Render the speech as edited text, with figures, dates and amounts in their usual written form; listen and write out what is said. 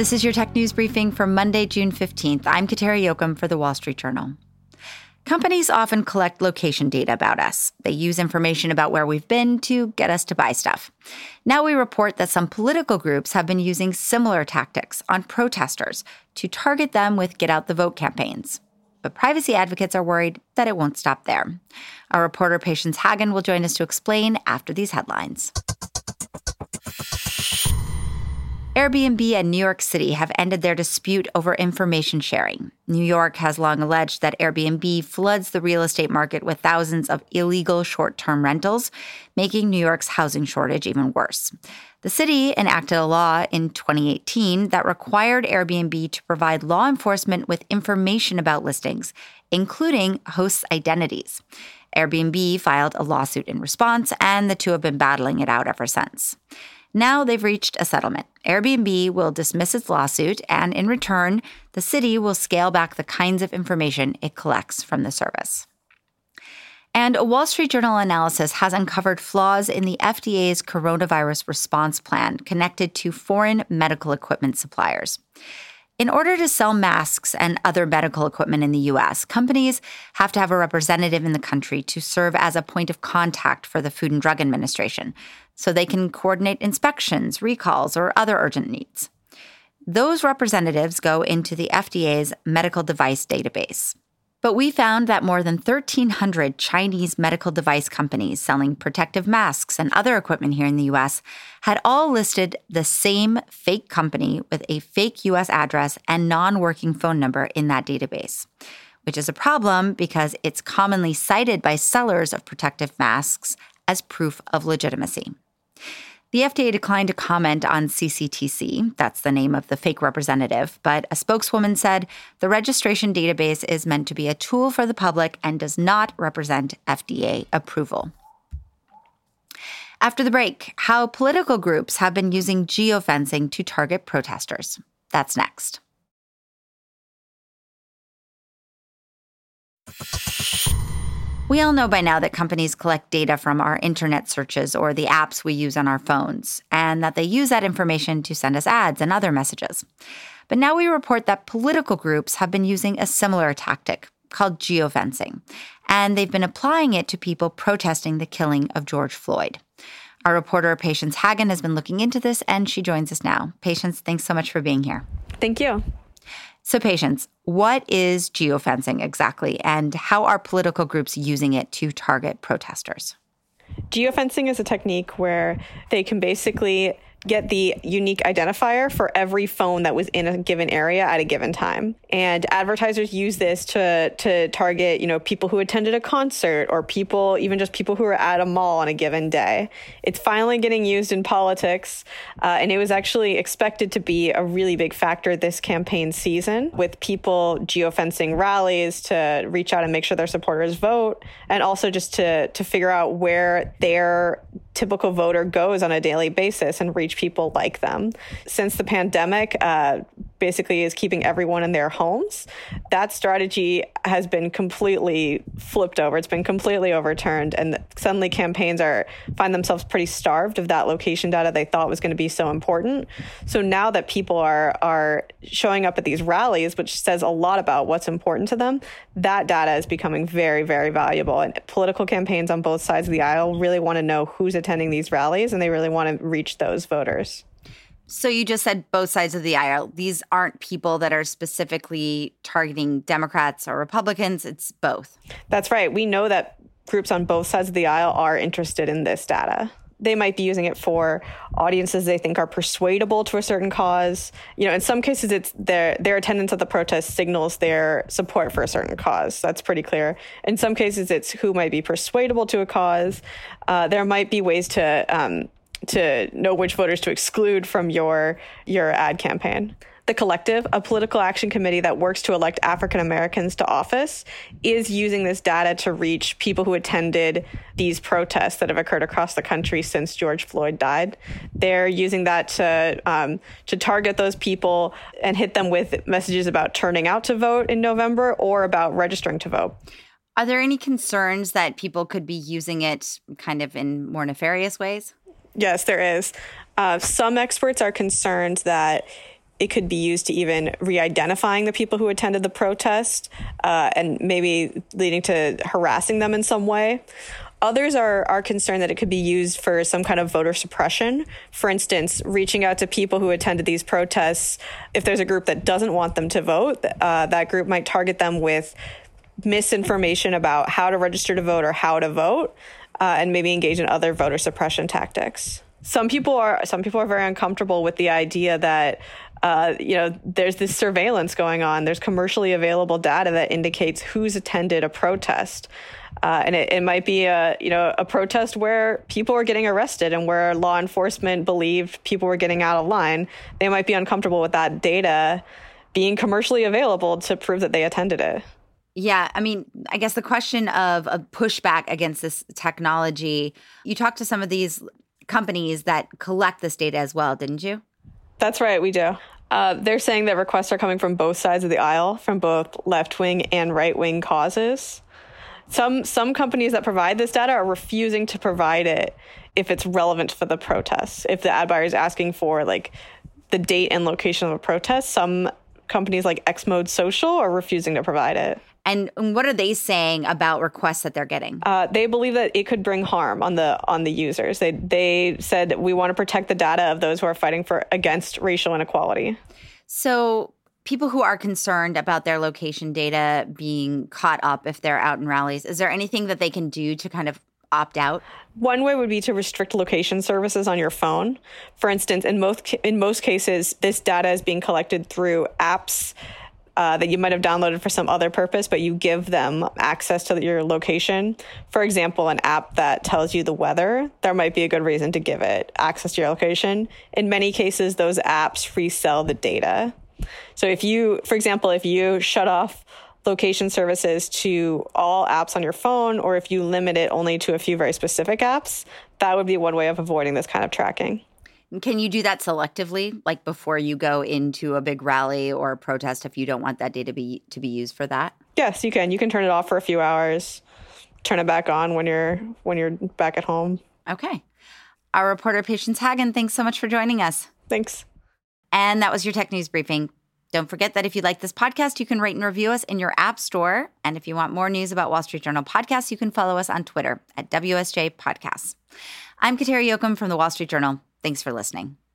This is your tech news briefing for Monday, June 15th. I'm Kateri Jochum for The Wall Street Journal. Companies often collect location data about us. They use information about where we've been to get us to buy stuff. Now we report that some political groups have been using similar tactics on protesters to target them with get out the vote campaigns. But privacy advocates are worried that it won't stop there. Our reporter Patience Hagen will join us to explain after these headlines. Airbnb and New York City have ended their dispute over information sharing. New York has long alleged that Airbnb floods the real estate market with thousands of illegal short-term rentals, making New York's housing shortage even worse. The city enacted a law in 2018 that required Airbnb to provide law enforcement with information about listings, including hosts' identities. Airbnb filed a lawsuit in response, and the two have been battling it out ever since. Now they've reached a settlement. Airbnb will dismiss its lawsuit, and in return, the city will scale back the kinds of information it collects from the service. And a Wall Street Journal analysis has uncovered flaws in the FDA's coronavirus response plan connected to foreign medical equipment suppliers. In order to sell masks and other medical equipment in the U.S., companies have to have a representative in the country to serve as a point of contact for the Food and Drug Administration, so they can coordinate inspections, recalls, or other urgent needs. Those representatives go into the FDA's medical device database. But we found that more than 1,300 Chinese medical device companies selling protective masks and other equipment here in the U.S. had all listed the same fake company with a fake U.S. address and non-working phone number in that database, which is a problem because it's commonly cited by sellers of protective masks as proof of legitimacy. The FDA declined to comment on CCTC, that's the name of the fake representative, but a spokeswoman said the registration database is meant to be a tool for the public and does not represent FDA approval. After the break, how political groups have been using geofencing to target protesters. That's next. We all know by now that companies collect data from our internet searches or the apps we use on our phones, and that they use that information to send us ads and other messages. But now we report that political groups have been using a similar tactic called geofencing, and they've been applying it to people protesting the killing of George Floyd. Our reporter Patience Hagen has been looking into this, and she joins us now. Patience, thanks so much for being here. Thank you. So Patience, what is geofencing exactly, and how are political groups using it to target protesters? Geofencing is a technique where they can basically get the unique identifier for every phone that was in a given area at a given time. And advertisers use this to target, people who attended a concert or even just people who were at a mall on a given day. It's finally getting used in politics, and it was actually expected to be a really big factor this campaign season, with people geofencing rallies to reach out and make sure their supporters vote, and also just to figure out where their typical voter goes on a daily basis and reach people like them. Since the pandemic basically is keeping everyone in their homes, that strategy has been completely flipped over. It's been completely overturned, and suddenly campaigns find themselves pretty starved of that location data they thought was going to be so important. So now that people are showing up at these rallies, which says a lot about what's important to them, that data is becoming very, very valuable. And political campaigns on both sides of the aisle really want to know who's attending these rallies, and they really want to reach those voters. So you just said both sides of the aisle. These aren't people that are specifically targeting Democrats or Republicans. It's both. That's right. We know that groups on both sides of the aisle are interested in this data. They might be using it for audiences they think are persuadable to a certain cause. In some cases, it's their attendance at the protest signals their support for a certain cause. That's pretty clear. In some cases, it's who might be persuadable to a cause. There might be ways to know which voters to exclude from your ad campaign. The Collective, a political action committee that works to elect African Americans to office, is using this data to reach people who attended these protests that have occurred across the country since George Floyd died. They're using that to target those people and hit them with messages about turning out to vote in November or about registering to vote. Are there any concerns that people could be using it kind of in more nefarious ways? Yes, there is. Some experts are concerned that it could be used to even re-identifying the people who attended the protest and maybe leading to harassing them in some way. Others are concerned that it could be used for some kind of voter suppression. For instance, reaching out to people who attended these protests. If there's a group that doesn't want them to vote, that group might target them with misinformation about how to register to vote or how to vote, and maybe engage in other voter suppression tactics. Some people are very uncomfortable with the idea that there's this surveillance going on. There's commercially available data that indicates who's attended a protest. And it might be a protest where people are getting arrested and where law enforcement believed people were getting out of line. They might be uncomfortable with that data being commercially available to prove that they attended it. Yeah, I mean, I guess the question of a pushback against this technology, you talked to some of these companies that collect this data as well, didn't you? That's right, we do. They're saying that requests are coming from both sides of the aisle, from both left-wing and right-wing causes. Some companies that provide this data are refusing to provide it if it's relevant for the protests. If the ad buyer is asking for like the date and location of a protest, some companies like Xmode Social are refusing to provide it. And what are they saying about requests that they're getting? They believe that it could bring harm on the users. They said we want to protect the data of those who are fighting against racial inequality. So people who are concerned about their location data being caught up if they're out in rallies, is there anything that they can do to kind of opt out? One way would be to restrict location services on your phone. For instance, in most cases, this data is being collected through apps that you might have downloaded for some other purpose, but you give them access to your location. For example, an app that tells you the weather, there might be a good reason to give it access to your location. In many cases, those apps resell the data. So if you shut off location services to all apps on your phone, or if you limit it only to a few very specific apps, that would be one way of avoiding this kind of tracking. Can you do that selectively, like before you go into a big rally or a protest, if you don't want that data to be used for that? Yes, you can. You can turn it off for a few hours, turn it back on when you're back at home. Okay. Our reporter, Patience Hagen, thanks so much for joining us. Thanks. And that was your Tech News Briefing. Don't forget that if you like this podcast, you can rate and review us in your app store. And if you want more news about Wall Street Journal podcasts, you can follow us on Twitter at WSJ Podcasts. I'm Kateri Jochum from the Wall Street Journal. Thanks for listening.